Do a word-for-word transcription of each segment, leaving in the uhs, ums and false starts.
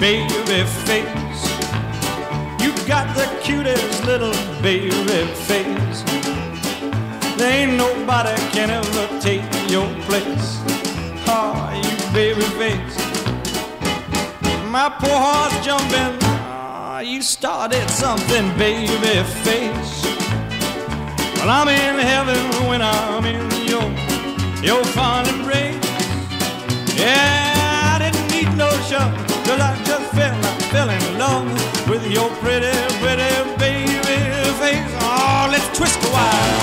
baby face. You got the cutest little baby face. There ain't nobody can ever take your place. Oh, you baby face. My poor heart's jumping. Oh, you started something, baby face. Well, I'm in heaven when I'm in your, your fond embrace. Yeah, I didn't need no shove, 'cause I just fell, I fell in love with your pretty, pretty baby face. Oh, let's twist a while.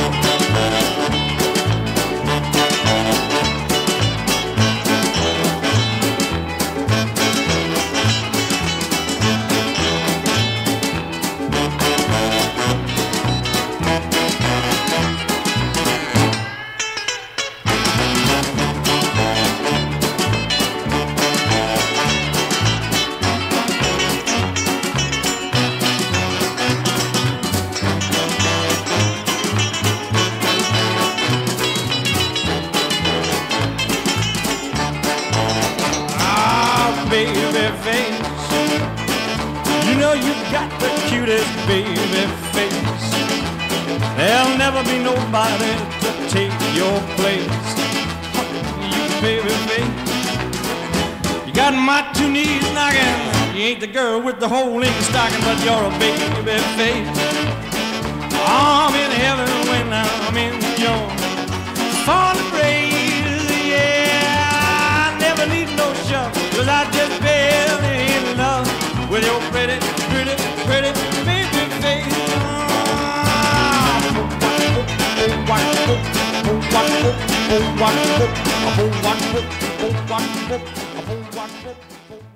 Baby face, you know you got the cutest baby face. There'll never be nobody to take your place. You baby face, you got my two knees knocking. You ain't the girl with the hole in your stocking, but you're a baby face. I'm in heaven when I'm in your fond embrace. Yeah, I never need no shove, 'cause I just fell in love with your pretty, pretty, pretty baby face. Oh,